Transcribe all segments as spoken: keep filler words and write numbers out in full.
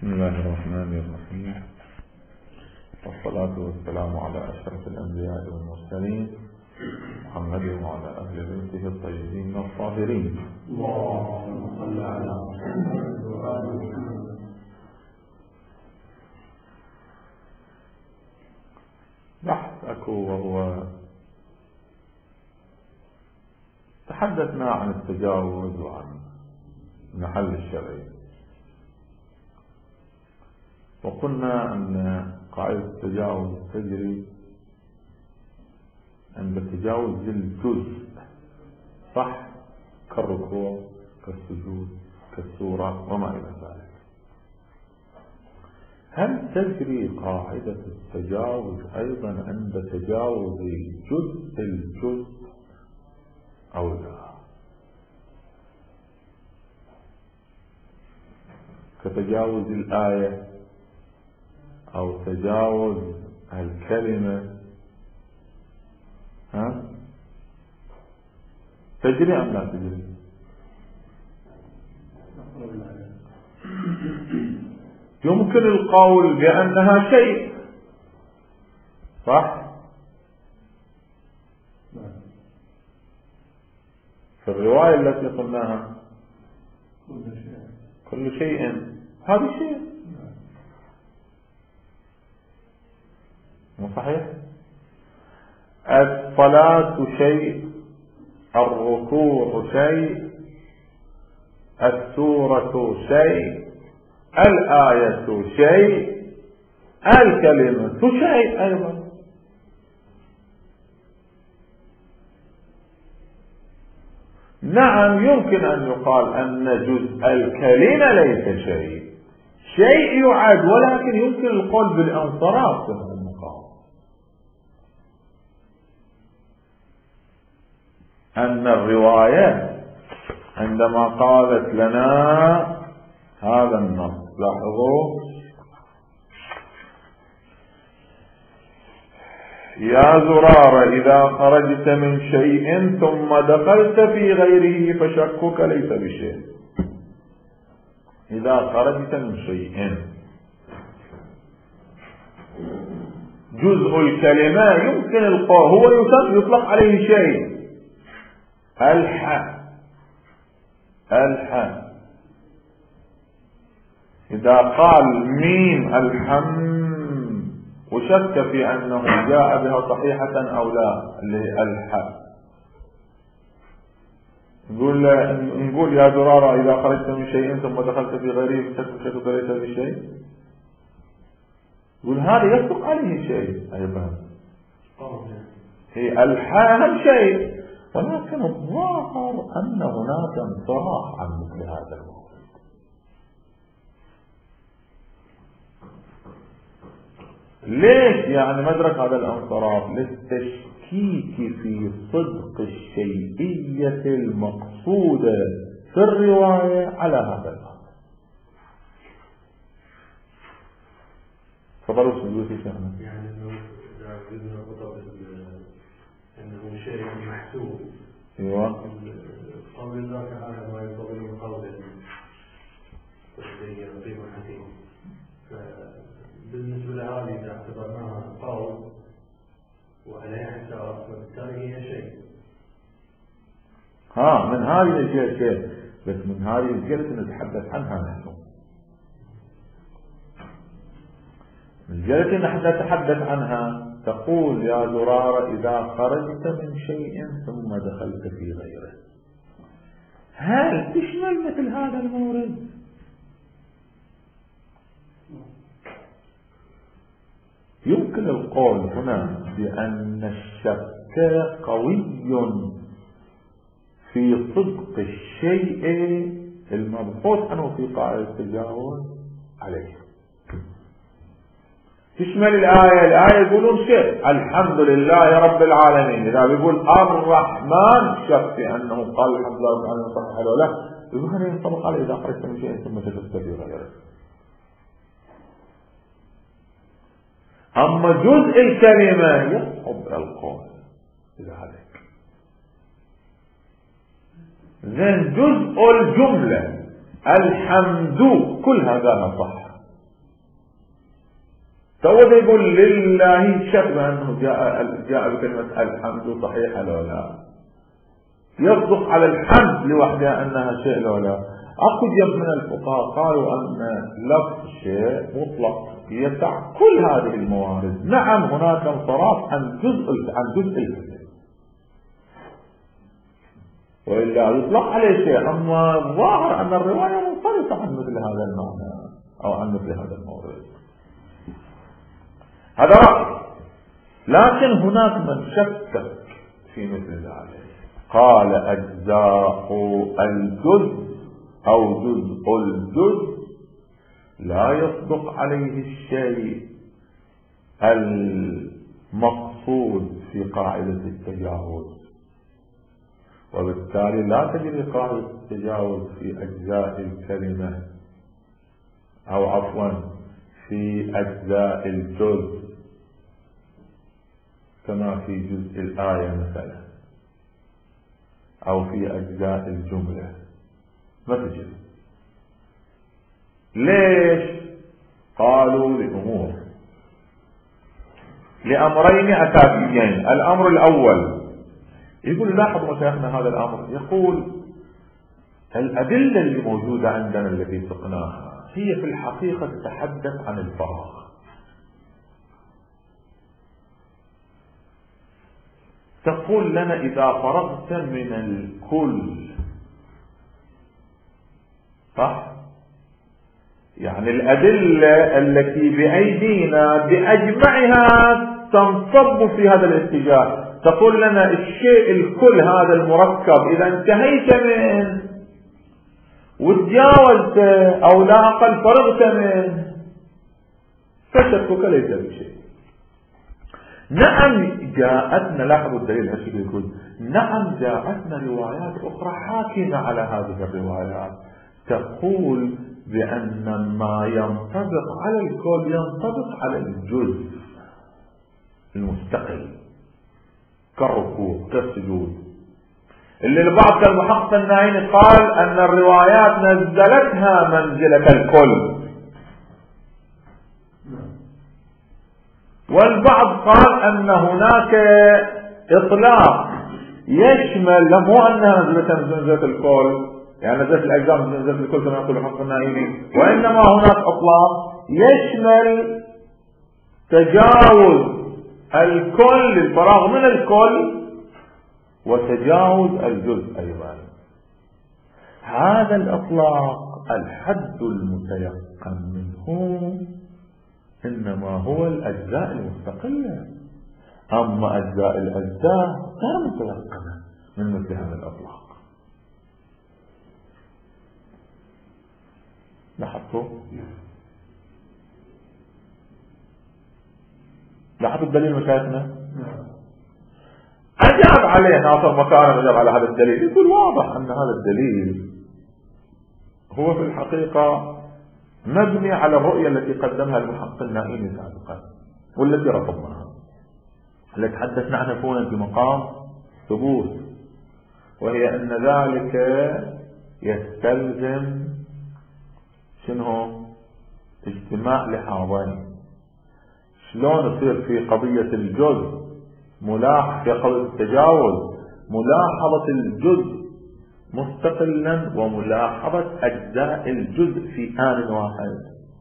بسم الله الرحمن الرحيم، والصلاة والسلام على أشرف الأنبياء والمرسلين محمد وعلى أهل بيته الطيبين الطاهرين. اللهم صل على محمد وآل محمد. بحث أكو وهو تحدثنا عن التجاوز وعن محل الشرعي، وقلنا أن قاعدة التجاوز تجري عند تجاوز الجزء، صح، كالركوع كالسجود كالسورة وما إلى ذلك. هل تجري قاعدة التجاوز أيضا عند تجاوز جزء الجزء أو لا؟ كتجاوز الآية أو تجاوز الكلمة، ها تجري أم لا تجري؟ يمكن القول بأنها شيء، صح؟ في الرواية التي قلناها كل شيء، هذا شيء مو صحيح؟ الصلاة شيء، الركوع شيء، السورة شيء، الآية شيء، الكلمة شيء أيضا. نعم، يمكن أن يقال أن جزء الكلمة ليس شيء، شيء يعد، ولكن يمكن القول بالانصراف في هذا المقام، أن الرواية عندما قالت لنا هذا النص، لاحظوا: يا زرار إذا خرجت من شيء ثم دخلت في غيره فشكك ليس بشيء. إذا خرجت من شيء، جزء الكلمة يمكن القول هو يطلق عليه شيء، الح الح إذا قال ميم الحم وشك في أنه جاء بها صحيحة أو لا، اللي هي الح، نقول نقول يا زرارة إذا خرجت من شيء ثم دخلت في غيره فشكك ليس بشيء، يقول هذا يصدق عليه شيء أيضا، هي الح أهم شيء، ولكن الظاهر أن هناك انصراف عن مثل هذا الموضوع. ليش يعني مدرك هذا الانصراف؟ للتشكيك في صدق الشيئية المقصودة في الرواية على هذا الأمر. تفضلوا سيدي شيخنا. يعني لو إذا قلنا أنه شيء محسوب، ايوه، قول الله تعالى ما يقبل من قول زي قيمة حكيم، بالنسبة لهذه إذا اعتبرناها قول وعليها حساب فبالتالي هي شيء. ها من هذه الجهة شيء، بس من هذه الجهة نتحدث عنها نحن، من الجهة نحن نتحدث عنها. تقول يا زرارة إذا خرجت من شيء ثم دخلت في غيره، هل تشمل مثل هذا المورد؟ يمكن القول هنا بأن الشك قوي في صدق الشيء المبحوث عنه في قاعدة التجاوز عليه. تشمل الآية، الآية يقولون شيء الحمد لله رب العالمين، إذا بيقول الرحمن شك في أنه قال الحمد لله رب العالمين صحيح ولا لا، يقول هذا ينطبق عليه إذا خرجت من شيء ثم دخلت في غيره. أما جزء الكلمة يصعب القول بذلك. زين جزء الجملة الحمد كل هذا صح، تو يقول لله شك بأنه جاء جاء بكلمة الحمد صحيحة لو لا، يصدق على الحمد لوحدها أنها شيء لو لا. أكو جمع من الفقهاء قالوا أن لفظ الشيء مطلق يسع كل هذه الموارد. نعم هناك انصراف عن جزء عن جزء الفعل وإلا يطلق عليه شيء، أما الظاهر أن الرواية منصرفة عن مثل هذا المعنى أو عن مثل هذا المورد. هذا رأي، لكن هناك من شكك في مثل ذلك، قال أجزاء الجزء أو جزء الجزء لا يصدق عليه الشيء المقصود في قاعدة التجاوز، وبالتالي لا تجري قاعدة التجاوز في أجزاء الكلمة أو عفوا في أجزاء الجزء كما في جزء الآية مثلا أو في أجزاء الجملة، ما تجري. ليش؟ قالوا لأمور، لأمرين أساسيين. الأمر الأول يقول لاحظوا مشايخنا هذا الأمر، يقول الأدلة اللي موجودة عندنا التي سقناها هي في الحقيقة تتحدث عن الفراغ. تقول لنا إذا فرغت من الكل، صح؟ يعني الأدلة التي بأيدينا بأجمعها تنصب في هذا الاتجاه. تقول لنا الشيء الكل هذا المركب إذا انتهيت منه وتجاوزت أو لا أقل فرغت منه فشكك ليس بشيء. نعم جاءتنا، لاحظوا الدليل هالشكل يقول نعم جاءتنا روايات أخرى حاكمة على هذه الروايات تقول بأن ما ينطبق على الكل ينطبق على الجزء المستقل كالركوع كالسجود، اللي البعض كالمحقق الناعين قال أن الروايات نزلتها منزلة الكل، والبعض قال أن هناك إطلاق يشمل، مو أنها نزلتها منزلة الكل يعني نزلت الأجزاء منزلة الكل كما يقول المحقق الناعين، وإنما هناك إطلاق يشمل تجاوز الكل الفراغ من الكل وتجاوز الجزء أيضا. هذا الإطلاق الحد المتيقن منه إنما هو الأجزاء المستقلة، أما أجزاء الأجزاء غير متيقنة من مثل هذا الإطلاق. لاحظتوا؟ لاحظوا الدليل مشايخنا؟ أجاب عليه ناصر مكارم، أجاب على هذا الدليل، يقول واضح أن هذا الدليل هو في الحقيقة مبني على الرؤية التي قدمها المحقق النائمي سابقا والتي رفضناها، التي تحدثنا عنها هنا في مقام ثبوت، وهي أن ذلك يستلزم شنو؟ اجتماع لحاظين. شلون يصير في قضية الجزء ملاحظة في قضية التجاوز ملاحظة الجزء مستقلا وملاحظة أجزاء الجزء في آن واحد؟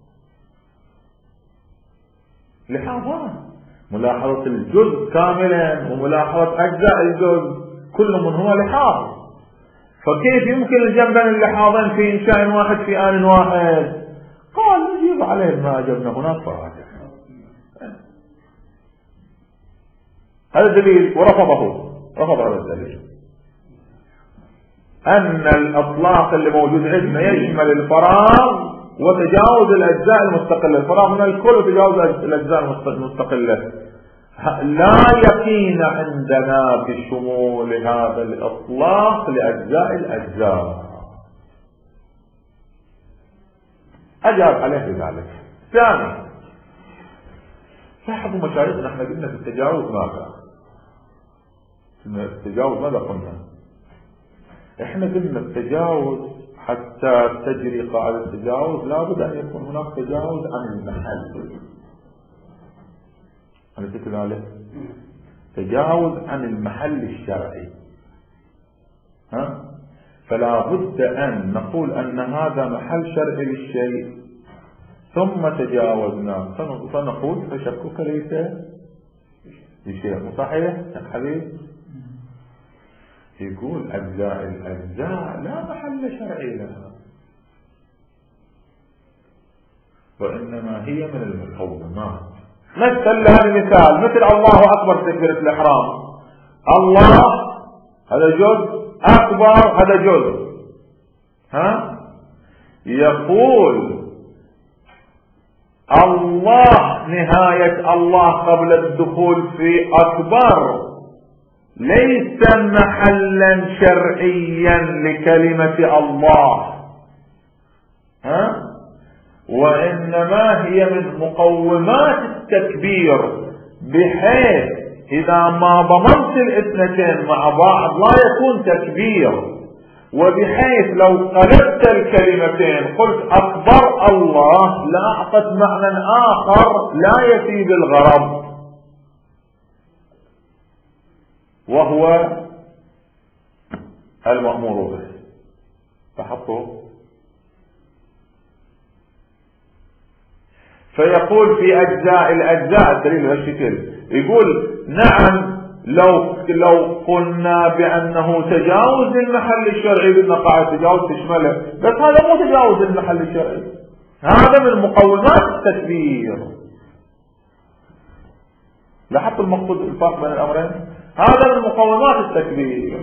لحاظان، ملاحظة الجزء كاملا وملاحظة أجزاء الجزء كل منهما لحاظ، فكيف يمكن الجمع بين اللحاظين في إنشاء واحد في آن واحد؟ قال نجيب عليه ما أجبنا هناك فراجع. هذا الدليل ورفضه، رفض هذا الدليل أن الأطلاق اللي موجود عندنا يشمل الفراغ وتجاوز الأجزاء المستقلة، الفراغ من الكل وتجاوز الأجزاء المستقلة. لا يقين عندنا بشمول هذا الإطلاق لأجزاء الأجزاء. أجاب عليه بذلك. ثاني، لاحظوا مشايخنا احنا قلنا في التجاوز ماذا؟ في التجاوز ماذا قلنا؟ احنا قلنا التجاوز حتى تجري قاعدة التجاوز لابد أن يكون هناك تجاوز عن المحل. على فكرة عليه تجاوز عن المحل الشرعي. ها؟ فلا بد أن نقول أن هذا محل شرعي للشيء ثم تجاوزنا فنقول فشكك ليس بشيء. صحيح يا حبيب؟ يقول أجزاء الأجزاء لا محل شرعي لها، وإنما هي من المقومات. مثل هذا المثال مثل الله أكبر تكبيرة الإحرام. الله هذا جزء، أكبر هذا جزء. ها؟ يقول الله نهاية الله قبل الدخول في أكبر ليس محلا شرعيا لكلمة الله، ها؟ وإنما هي من مقومات التكبير، بحيث إذا ما ضمنت الاثنتين مع بعض لا يكون تكبير، وبحيث لو قلبت الكلمتين قلت أكبر الله لا أعطت معنى آخر لا يفي بالغرض، وهو المأمور به. فحطه. فيقول في أجزاء الأجزاء الدليل هالشكل، يقول نعم لو لو قلنا بأنه تجاوز المحل الشرعي بدنا قاعدة تجاوز تشمله، بس هذا مو تجاوز المحل الشرعي، هذا من مقومات التكبير. لاحظت المقصود الفرق بين الأمرين؟ هذا من مقومات التكبير.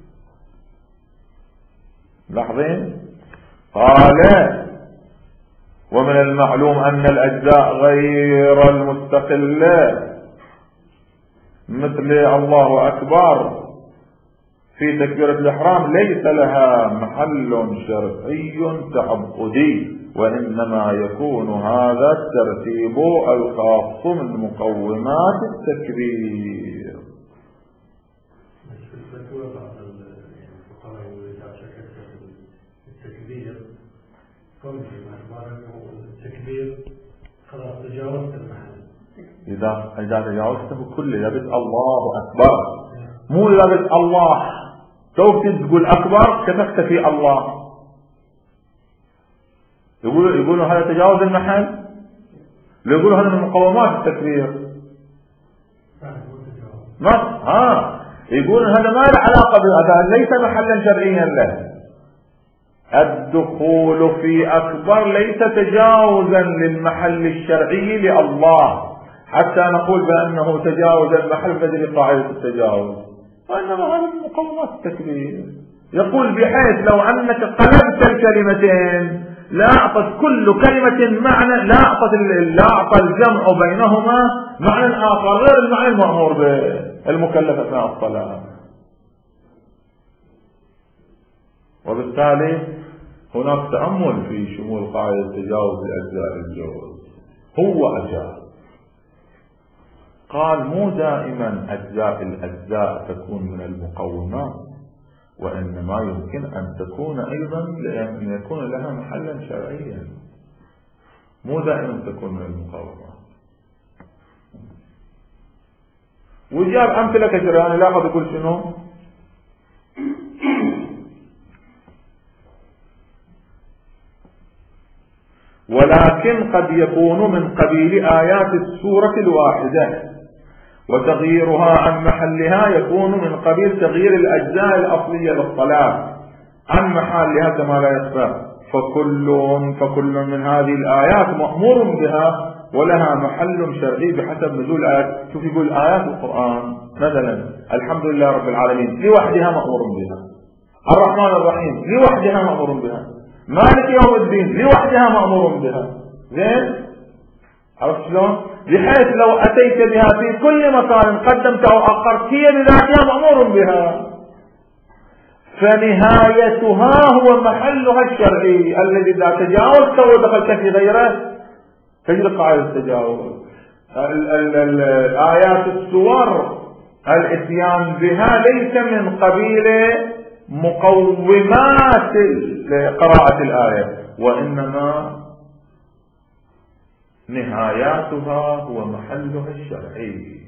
لاحظين؟ قال ومن المعلوم أن الأجزاء غير المستقلة مثل الله أكبر في تكبيرة الإحرام ليس لها محل شرعي تعبدي، وإنما يكون هذا الترتيب الخاص من مقومات التكبير. التكبير خلاص تجاوزت المحل. إذا إذا تجاوزته كله لابد الله أكبر، مو لابد الله سوف تقول أكبر كتبت في الله. يقولوا يقولوا هذا تجاوز المحل، يقولوا هذا من مقومات التكبير. ما ها يقولون هذا ما له علاقة بهذا، ليس محلا شرعيا له. الدخول في أكبر ليس تجاوزا للمحل الشرعي لله حتى نقول بأنه تجاوز المحل تجري قاعدة التجاوز، وإنما هذا من مقومات التكبير. يقول بحيث لو أنك قلبت الكلمتين لا أعطت كل كلمة معنى، لا أعطت لا أعطى الجمع بينهما معنى آخر غير المعنى المأمور به المكلف أثناء الصلاة. وبالتالي هناك تأمل في شمول قاعدة تجاوز لأجزاء الجوز. هو أجاب قال مو دائما أجزاء الأجزاء تكون من المقومات، وإنما يمكن أن تكون أيضا لأن يكون لها محلا شرعيا، مو دائما تكون من المقومات. وجاب أمثلة كثيرة، يعني لاحظ يقول شنو؟ ولكن قد يكون من قبيل آيات السورة الواحدة، وتغييرها عن محلها يكون من قبيل تغيير الأجزاء الأصلية للصلاة عن محلها كما لا يخفى. فكل فكل من هذه الآيات مأمور بها ولها محل شرعي بحسب نزول آيات. شوف يقول آيات القرآن مثلا الحمد لله رب العالمين لوحدها مأمور بها، الرحمن الرحيم لوحدها مأمور بها، مالك يوم الدين لوحدها مأمور بها. زين؟ عرفت شلون؟ بحيث لو أتيت بها في كل مكان قدمت أو أخرت هي بذاتها مأمور بها، فنهايتها هو محلها الشرعي الذي إذا تجاوزت ودخلت في غيره تجري قاعدة التجاوز. الآيات السور الاتيان بها ليس من قبيل مقومات قراءة الآية، وإنما نهاياتها هو محلها الشرعي.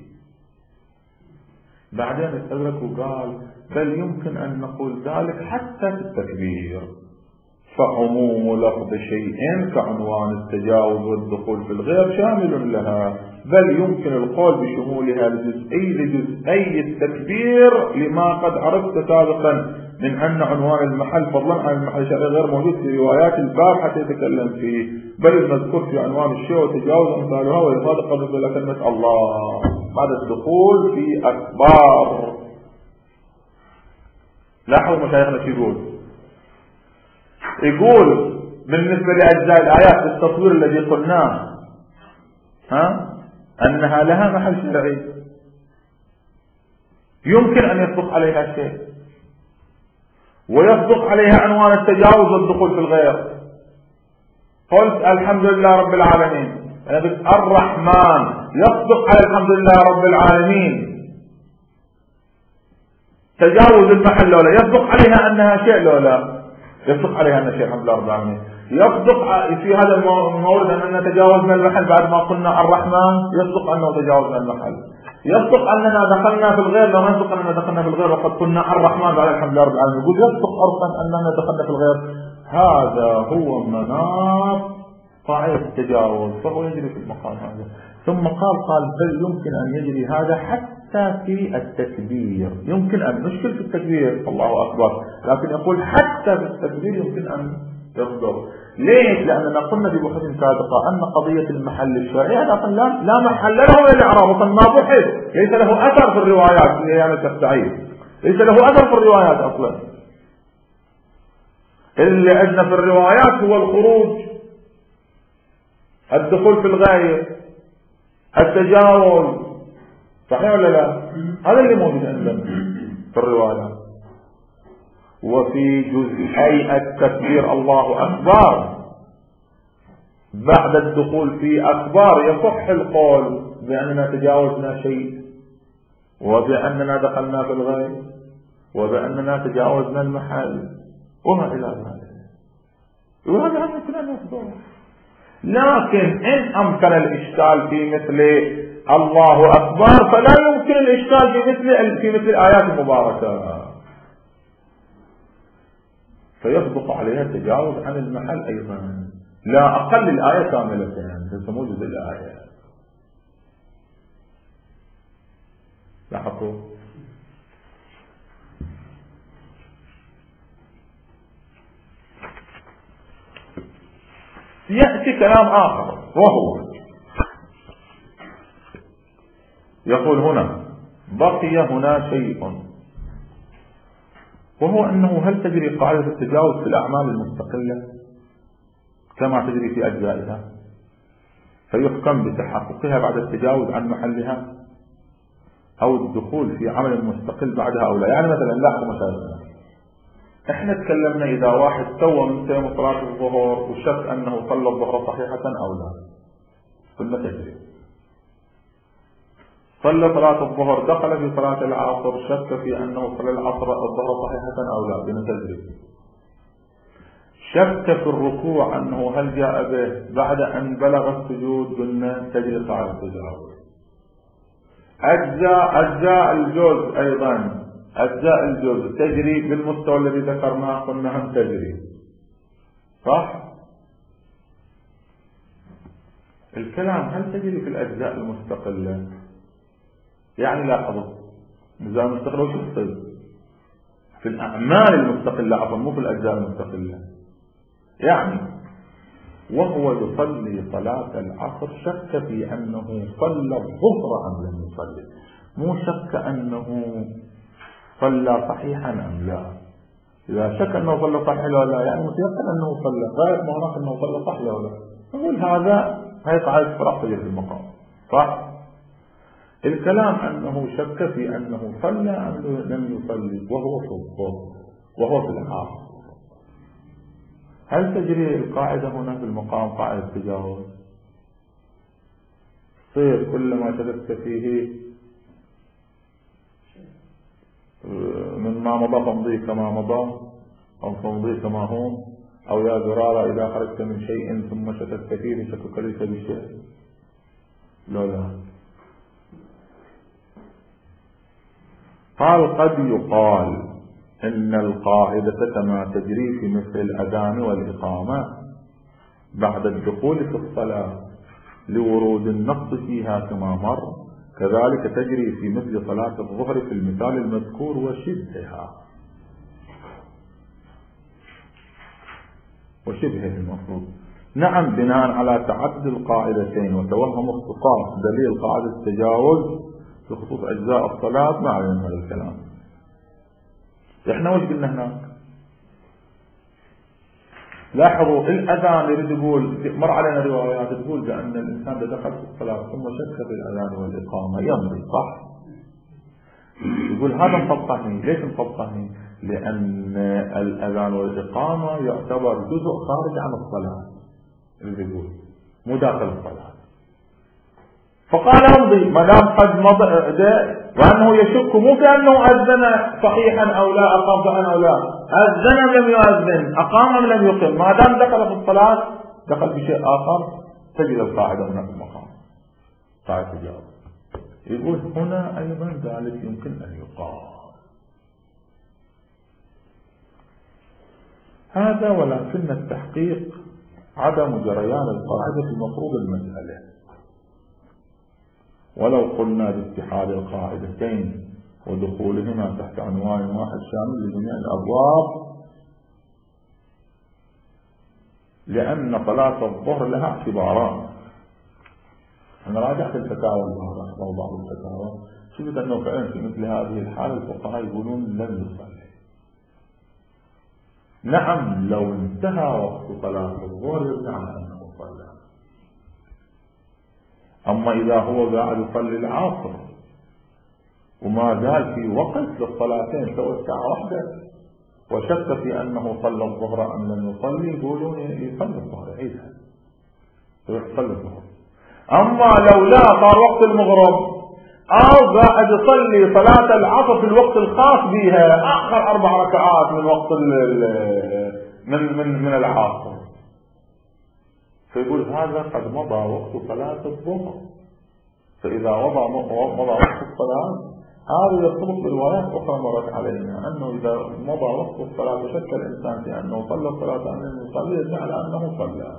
بعدين استدرك وقال بل يمكن أن نقول ذلك حتى في التكبير، فعموم لفظ شيء كعنوان التجاوز والدخول في الغير شامل لها، بل يمكن القول بشمولها لجزئي لجزئي التكبير لما قد عرفت سابقا من أن عنوان المحل فضلا عن المحل الشرعي غير موجود في روايات الباب حتى يتكلم فيه، بل المذكور في عنوان الشيء وتجاوز أمثالها ويصادق قبل كلمة الله بعد الدخول في أكبار. لاحظوا مشايخنا شو يقول؟ يقول بالنسبة لأجزاء الآيات التصوير الذي قلناه ها أنها لها محل شرعي يمكن أن يصدق عليها شيء، ويصدق عليها عنوان التجاوز والدخول في الغير. قلت الحمد لله رب العالمين، أنا قلت الرحمن يصدق على الحمد لله رب العالمين، تجاوز المحل لولا يصدق عليها أنها شيء لولا يصدق عليها أنها شيء الحمد لله رب العالمين. يصدق في هذا المورد أننا تجاوزنا المحل بعد ما قلنا الرحمن، يصدق أنه تجاوزنا المحل. يصدق أننا دخلنا في الغير، لا يصدق أننا دخلنا في الغير وقد قلنا الرحمن بعد الحمد لله رب العالمين. يقول يصدق أرضا أننا دخلنا في الغير. هذا هو مناط قاعدة التجاوز، فهو يجري في المقام هذا. ثم قال قال بل يمكن أن يجري هذا حتى في التكبير، يمكن أن نشكل في التكبير الله أكبر، لكن يقول حتى في التكبير يمكن أن يصدر. ليش؟ لأننا قلنا ببحوث سابقة أن قضية المحل الشرعي لا لا محل له من الإعراب، ما بحث، ليس له أثر في الروايات، هي يعني التعيين ليس له أثر في الروايات أصلا. اللي عندنا في الروايات هو الخروج، الدخول في الغاية، التجاوز، صحيح ولا لا؟ هذا اللي موجود عندنا في الروايات. وفي جزئي التكبير الله أكبر بعد الدخول في أكبر يصح القول بأننا تجاوزنا شيء، وبأننا دخلنا في الغاية، وبأننا تجاوزنا المحل وما إلى ذلك. وهذا هم كلام يصدر. لكن إن أمكن الإشكال في مثل الله أكبر فلا يمكن الإشكال في مثل في مثل الآيات المباركة، فيصدق عليها التجاوز عن المحل أيضا، لا أقل الآية كاملة تسموه جزء الآية. لاحظوا يأتي كلام آخر، وهو يقول هنا بقي هنا شيء، وهو أنه هل تجري قاعدة التجاوز في الأعمال المستقلة كما تجري في أجزائها، فيحكم بتحققها بعد التجاوز عن محلها، أو الدخول في عمل مستقل بعدها أو لا. يعني مثلا لاحظوا مثلا احنا تكلمنا إذا واحد سوى من سيوم صلاة الظهر وشك أنه صلى الظهر صحيحة أو لا، قلنا تجري. صلى صلاة الظهر دخل في صلاة العصر شك في أنه صلى العصر الظهر صحيحة أو لا، بنتجري. شك في الركوع أنه هل جاء به بعد أن بلغ السجود، قلنا تجري قاعدة التجاوز. أجزاء أجزاء الجزء أيضا أجزاء الجزء تجري بالمستوى الذي ذكرناه، قلنا هم تجري، صح؟ الكلام هل تجري في الأجزاء المستقلة؟ يعني لاحظوا الأجزاء المستقلة وش تصير؟ في الأعمال المستقلة عفوا، مو في الأجزاء المستقلة. يعني وهو يصلي صلاة العصر شك في أنه صلى الظهر أم لم يصلي، مو شك أنه صلى صحيحا أم لا. إذا شك أنه صلى صحيحا ولا لا يعني متيقن أنه صلى، غاية ما هناك أنه صلى صحيح ولا لا، نقول هذا هي قاعدة فراغ في المقام، صح؟ الكلام أنه شك في أنه صلى أم لم يصلي وهو في الظهر وهو في العصر، هل تجري القاعدة هنا في المقام قاعدة التجاوز؟ صير كلما شككت فيه مما مضى فامضي كما مضى أو فامضي كما هم، أو يا زرارة إذا خرجت من شيء ثم شككت فيه شكك ليس بشيء؟ لا لا. قال قد يقال إن القاعدة كما تجري في مثل الأذان والإقامة بعد الدخول في الصلاة لورود النقص فيها كما مر، كذلك تجري في مثل صلاة الظهر في المثال المذكور وشبهها وشبهه المفروض. نعم، بناء على تعدد القاعدتين وتوهم اختصاص دليل قاعدة التجاوز في خصوص أجزاء الصلاة ما علينا هذا الكلام. احنا وش قلنا هناك؟ لاحظوا الأذان يريد يقول، مر علينا روايات تقول بأن الإنسان إذا دخل في الصلاة ثم شك في الأذان والإقامة يمضي، صح؟ يقول هذا مفطحني. ليش مفطحني؟ لأن الأذان والإقامة يعتبر جزء خارج عن الصلاة، اللي يقول مو داخل الصلاة. فقال امضي ما دام قد مضى، وأنه يشك مو كأنه أذن صحيحا أو لا، أقام صحيحا أو لا، أذن أم لم يؤذن، أقام أم لم يقم، ما دام دخل في الصلاة دخل بشيء آخر. تجد القاعدة هنا في المقام قاعدة الجواب. يقول هنا أيضا ذلك يمكن أن يقال هذا، ولكن التحقيق عدم جريان القاعدة في مفروض المسألة. ولو قلنا باتحاد القاعدتين ودخولهما تحت عنوان واحد شامل لجميع الأبواب، لأن صلاة الظهر لها اعتبارات. أنا راجعت الفتاوى البارحة أو بعض الفتاوى، شفت أنه فعلا في مثل هذه الحالة الفقهاء يقولون لن يصلي. نعم، لو انتهى وقت صلاة الظهر يبنى على أنه صلى. أما إذا هو قاعد يصلي العصر وما زال في وقت للصلاتين سوى الساعة واحدة وشك في أنه صلى الظهر أم لم يصلي، يقولون يصلي الظهر عيدها يصلي الظهر. أما لو لا صار وقت المغرب أو قاعد يصلي صلاة العصر في الوقت الخاص بها آخر أربع ركعات من وقت من من من العصر، فيقول هذا قد مضى وقت صلاة الظهر. فإذا وضع مضى وقت الصلاة هذا يرتبط بروايات أخرى مرت علينا أنه إذا مضى وقت الصلاة وشك الإنسان في أنه صلى الصلاة أن يصلي يدل على أنه صلى.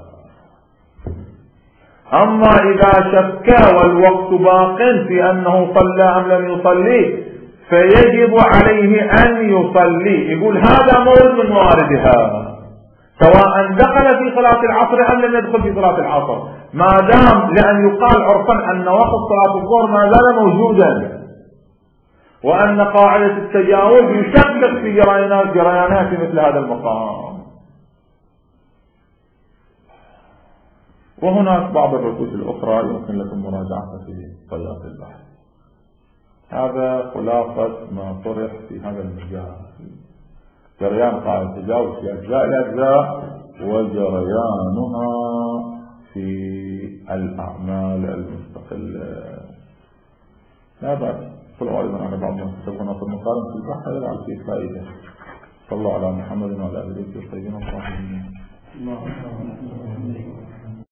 أما إذا شك والوقت باق في أنه صلى أم لم يصلي فيجب عليه أن يصلي. يقول هذا مورد من مواردها، سواء دخل في صلاة العصر أم لم يدخل في صلاة العصر، ما دام لأن يقال عرفا أن وقت صلاة الظهر ما زال موجودا، وأن قاعدة التجاوز يشكك في جريانات جريانات في مثل هذا المقام. وهناك بعض الركوز الأخرى يمكن لكم مراجعتها في طيات البحث. هذا خلاصة ما طرح في هذا المجال، جريان قاعدة التجاوز في أجزاء الأجزاء وجريانها في الأعمال المستقلة. لا بأس، كل أيضا على بعض ما تسبقنا في المقارنة في البحث يلعب فيه فائدة. صلى الله على محمد وعلى آله وصحبه وسلم.